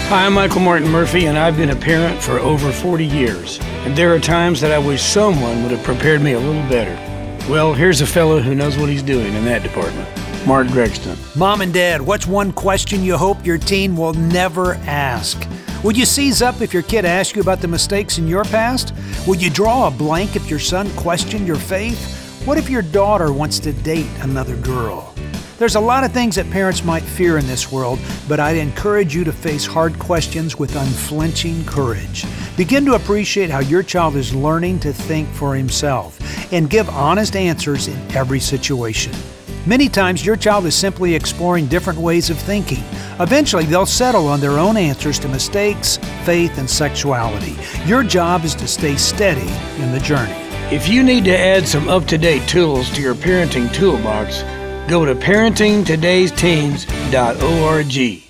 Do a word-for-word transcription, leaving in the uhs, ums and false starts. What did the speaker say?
Hi, I'm Michael Martin Murphy, and I've been a parent for over forty years. And there are times that I wish someone would have prepared me a little better. Well, here's a fellow who knows what he's doing in that department. Mark Grexton. Mom and Dad, what's one question you hope your teen will never ask? Would you seize up if your kid asked you about the mistakes in your past? Would you draw a blank if your son questioned your faith? What if your daughter wants to date another girl? There's a lot of things that parents might fear in this world, but I'd encourage you to face hard questions with unflinching courage. Begin to appreciate how your child is learning to think for himself and give honest answers in every situation. Many times your child is simply exploring different ways of thinking. Eventually they'll settle on their own answers to mistakes, faith, and sexuality. Your job is to stay steady in the journey. If you need to add some up-to-date tools to your parenting toolbox, go to parenting todays teens dot org.